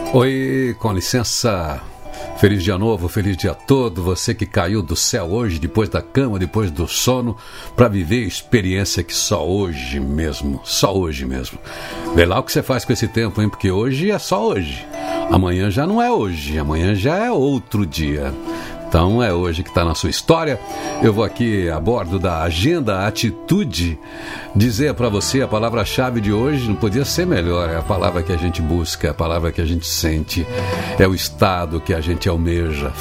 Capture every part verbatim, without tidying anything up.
Oi, com licença. Feliz dia novo, feliz dia todo. Você que caiu do céu hoje, depois da cama, depois do sono, para viver experiência que só hoje mesmo, só hoje mesmo. Vê lá o que você faz com esse tempo, hein? Porque hoje é só hoje. Amanhã já não é hoje, amanhã já é outro dia. Então é hoje que está na sua história. Eu vou aqui a bordo da Agenda Atitude dizer para você a palavra-chave de hoje. Não podia ser melhor, é a palavra que a gente busca, é a palavra que a gente sente, é o estado que a gente almeja: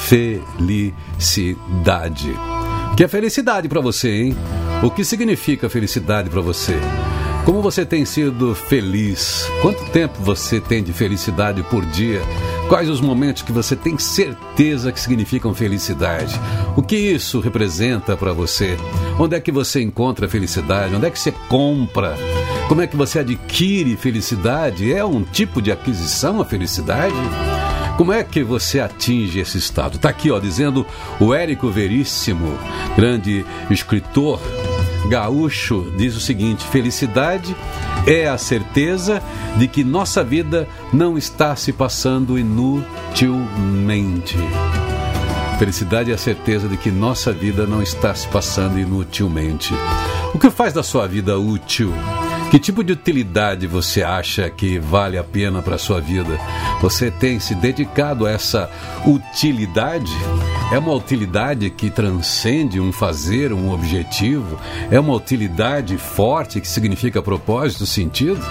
felicidade. O que é felicidade para você, hein? O que significa felicidade para você? Como você tem sido feliz? Quanto tempo você tem de felicidade por dia? Quais os momentos que você tem certeza que significam felicidade? O que isso representa para você? Onde é que você encontra felicidade? Onde é que você compra? Como é que você adquire felicidade? É um tipo de aquisição a felicidade? Como é que você atinge esse estado? Está aqui, ó, dizendo o Érico Veríssimo, grande escritor gaúcho, diz o seguinte: felicidade é a certeza de que nossa vida não está se passando inutilmente. Felicidade é a certeza de que nossa vida não está se passando inutilmente. O que faz da sua vida útil? Que tipo de utilidade você acha que vale a pena para a sua vida? Você tem se dedicado a essa utilidade? É uma utilidade que transcende um fazer, um objetivo? É uma utilidade forte que significa propósito, sentido?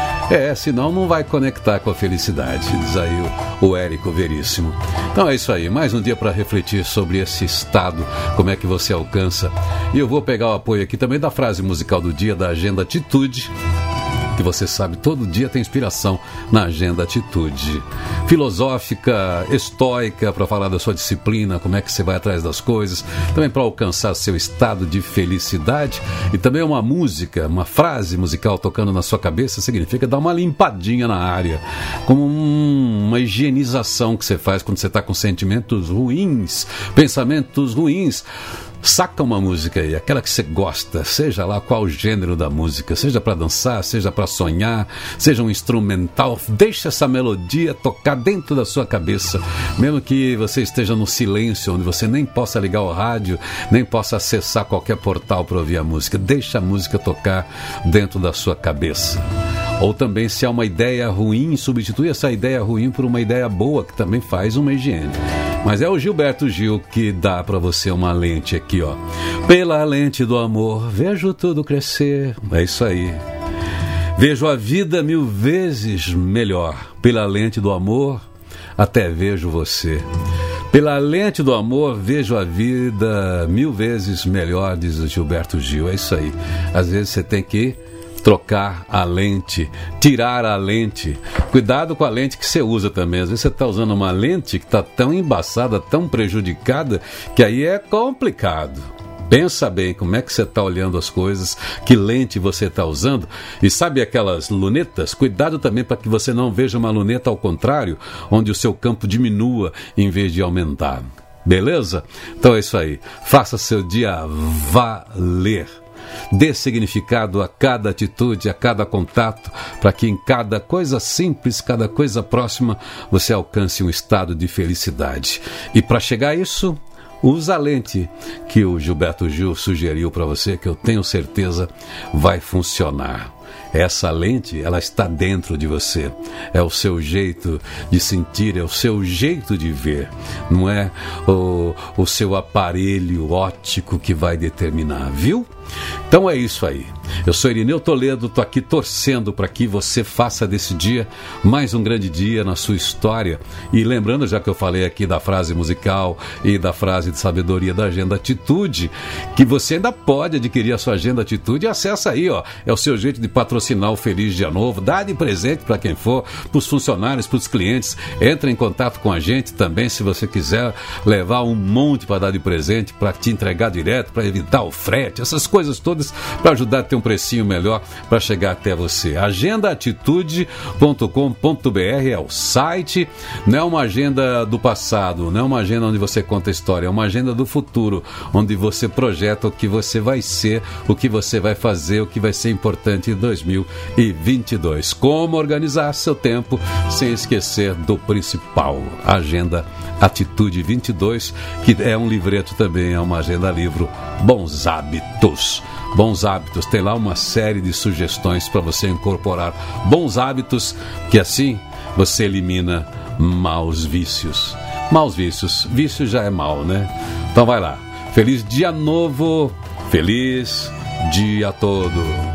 É, senão não vai conectar com a felicidade, diz aí o, o Érico Veríssimo. Então é isso aí, mais um dia para refletir sobre esse estado, como é que você alcança. E eu vou pegar o apoio aqui também da frase musical do dia, da Agenda Atitude, que você sabe, todo dia tem inspiração na Agenda Atitude. Filosófica, estoica, para falar da sua disciplina, como é que você vai atrás das coisas, também para alcançar seu estado de felicidade. E também uma música, uma frase musical tocando na sua cabeça, significa dar uma limpadinha na área, como um, uma higienização que você faz quando você está com sentimentos ruins, pensamentos ruins. Saca uma música aí, aquela que você gosta, seja lá qual o gênero da música, seja para dançar, seja para sonhar, seja um instrumental, deixa essa melodia tocar dentro da sua cabeça, mesmo que você esteja no silêncio, onde você nem possa ligar o rádio, nem possa acessar qualquer portal para ouvir a música, deixa a música tocar dentro da sua cabeça. Ou também, se há uma ideia ruim, substitui essa ideia ruim por uma ideia boa, que também faz uma higiene. Mas é o Gilberto Gil que dá para você uma lente aqui, ó. Pela lente do amor, vejo tudo crescer. É isso aí. Vejo a vida mil vezes melhor. Pela lente do amor, até vejo você. Pela lente do amor, vejo a vida mil vezes melhor, diz o Gilberto Gil. É isso aí. Às vezes você tem que trocar a lente, tirar a lente. Cuidado com a lente que você usa também. Às vezes você está usando uma lente que está tão embaçada, tão prejudicada, que aí é complicado. Pensa bem como é que você está olhando as coisas, que lente você está usando. E sabe aquelas lunetas? Cuidado também para que você não veja uma luneta ao contrário, onde o seu campo diminua em vez de aumentar. Beleza? Então é isso aí. Faça seu dia valer. Dê significado a cada atitude, a cada contato, para que em cada coisa simples, cada coisa próxima, você alcance um estado de felicidade. E para chegar a isso, usa a lente que o Gilberto Gil sugeriu para você, que eu tenho certeza vai funcionar. Essa lente, ela está dentro de você. É o seu jeito de sentir, é o seu jeito de ver. Não é o, o seu aparelho óptico que vai determinar, viu? Então é isso aí. Eu sou Irineu Toledo, estou aqui torcendo para que você faça desse dia mais um grande dia na sua história. E lembrando, já que eu falei aqui da frase musical e da frase de sabedoria da Agenda Atitude, que você ainda pode adquirir a sua Agenda Atitude e acessa aí, ó. É o seu jeito de patrocinar o Feliz Dia Novo. Dá de presente para quem for, para os funcionários, para os clientes. Entra em contato com a gente também, se você quiser levar um monte para dar de presente, para te entregar direto, para evitar o frete, essas coisas todas, para ajudar a ter um precinho melhor para chegar até você. agenda atitude ponto com ponto b r é o site. Não é uma agenda do passado, não é uma agenda onde você conta a história, é uma agenda do futuro, onde você projeta o que você vai ser, o que você vai fazer, o que vai ser importante em dois mil mil e vinte e dois. Como organizar seu tempo sem esquecer do principal, Agenda Atitude vinte e dois, que é um livreto também, é uma agenda livro, Bons Hábitos. Bons Hábitos, tem lá uma série de sugestões para você incorporar bons hábitos, que assim você elimina maus vícios. Maus vícios, vício já é mal, né? Então vai lá. Feliz dia novo, feliz dia todo.